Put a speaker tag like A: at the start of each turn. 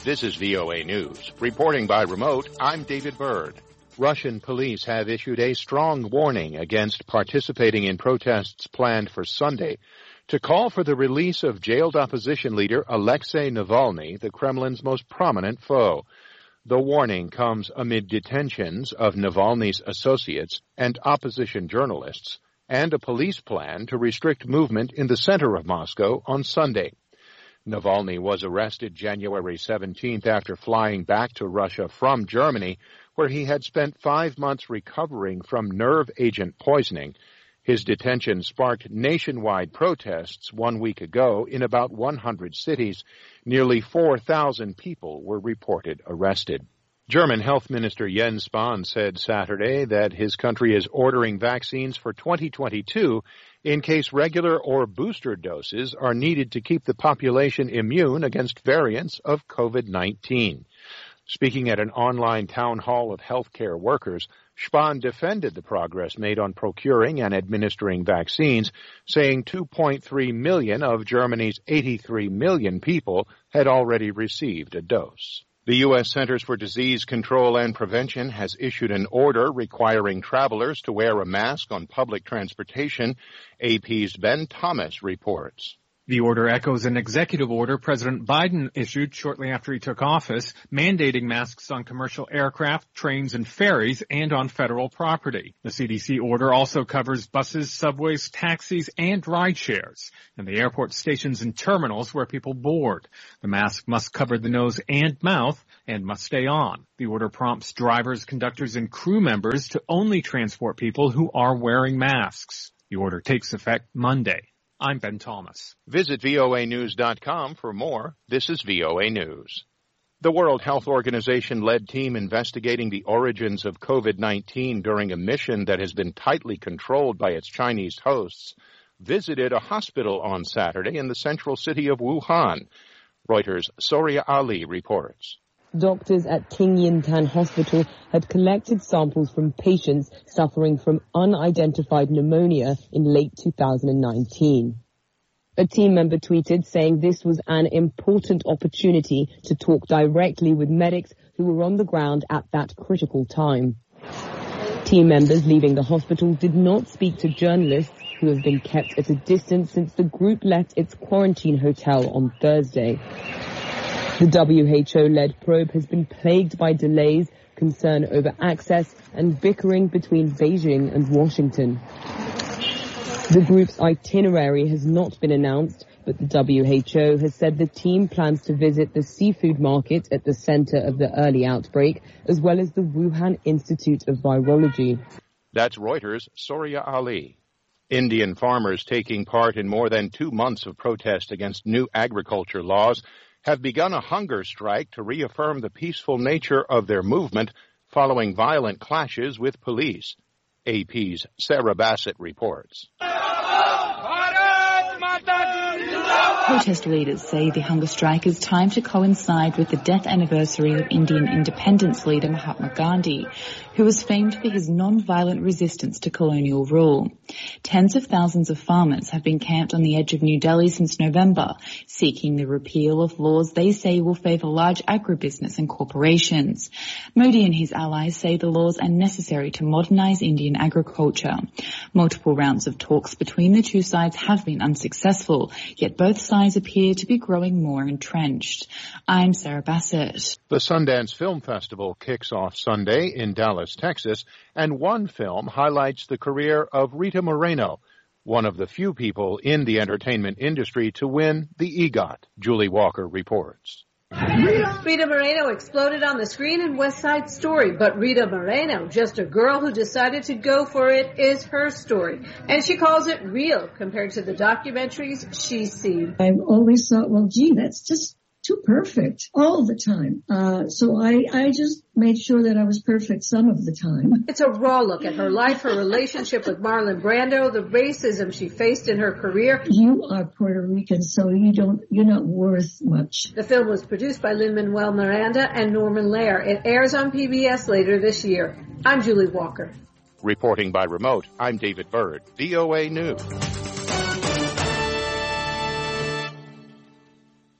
A: This is VOA News. Reporting by remote, I'm David Byrd. Russian police have issued a strong warning against participating in protests planned for Sunday to call for the release of jailed opposition leader Alexei Navalny, the Kremlin's most prominent foe. The warning comes amid detentions of Navalny's associates and opposition journalists and a police plan to restrict movement in the center of Moscow on Sunday. Navalny was arrested January 17th after flying back to Russia from Germany, where he had spent 5 months recovering from nerve agent poisoning. His detention sparked nationwide protests 1 week ago in about 100 cities. Nearly 4,000 people were reported arrested. German Health Minister Jens Spahn said Saturday that his country is ordering vaccines for 2022 in case regular or booster doses are needed to keep the population immune against variants of COVID-19. Speaking at an online town hall of healthcare workers, Spahn defended the progress made on procuring and administering vaccines, saying 2.3 million of Germany's 83 million people had already received a dose. The U.S. Centers for Disease Control and Prevention has issued an order requiring travelers to wear a mask on public transportation. AP's Ben Thomas reports.
B: The order echoes an executive order President Biden issued shortly after he took office, mandating masks on commercial aircraft, trains, and ferries, and on federal property. The CDC order also covers buses, subways, taxis, and ride shares, and the airport stations and terminals where people board. The mask must cover the nose and mouth and must stay on. The order prompts drivers, conductors, and crew members to only transport people who are wearing masks. The order takes effect Monday. I'm Ben Thomas.
A: Visit voanews.com for more. This is VOA News. The World Health Organization led team investigating the origins of COVID-19 during a mission that has been tightly controlled by its Chinese hosts visited a hospital on Saturday in the central city of Wuhan. Reuters' Soria Ali reports.
C: Doctors at King Yin-Tan Hospital had collected samples from patients suffering from unidentified pneumonia in late 2019. A team member tweeted saying this was an important opportunity to talk directly with medics who were on the ground at that critical time. Team members leaving the hospital did not speak to journalists who have been kept at a distance since the group left its quarantine hotel on Thursday. The WHO-led probe has been plagued by delays, concern over access, and bickering between Beijing and Washington. The group's itinerary has not been announced, but the WHO has said the team plans to visit the seafood market at the center of the early outbreak, as well as the Wuhan Institute of Virology.
A: That's Reuters' Soria Ali. Indian farmers taking part in more than 2 months of protest against new agriculture laws have begun a hunger strike to reaffirm the peaceful nature of their movement following violent clashes with police. AP's Sarah Bassett reports.
D: Protest leaders say the hunger strike is timed to coincide with the death anniversary of Indian independence leader Mahatma Gandhi, who was famed for his non-violent resistance to colonial rule. Tens of thousands of farmers have been camped on the edge of New Delhi since November, seeking the repeal of laws they say will favour large agribusiness and corporations. Modi and his allies say the laws are necessary to modernise Indian agriculture. Multiple rounds of talks between the two sides have been unsuccessful, yet both sides appear to be growing more entrenched. I'm Sarah Bassett.
A: The Sundance Film Festival kicks off Sunday in Dallas, Texas, and one film highlights the career of Rita Moreno, one of the few people in the entertainment industry to win the EGOT. Julie Walker reports.
E: Rita Moreno exploded on the screen in West Side Story, but Rita Moreno, just a girl who decided to go for it, is her story. And she calls it real compared to the documentaries she's seen.
F: I've always thought, well, gee, that's just too perfect all the time. So I just made sure that I was perfect some of the time.
E: It's a raw look at her life, her relationship with Marlon Brando, the racism she faced in her career.
F: You are Puerto Rican, so you're not worth much.
E: The film was produced by Lin-Manuel Miranda and Norman Lair. It airs on PBS later this year. I'm Julie Walker.
A: Reporting by remote, I'm David Byrd, VOA News.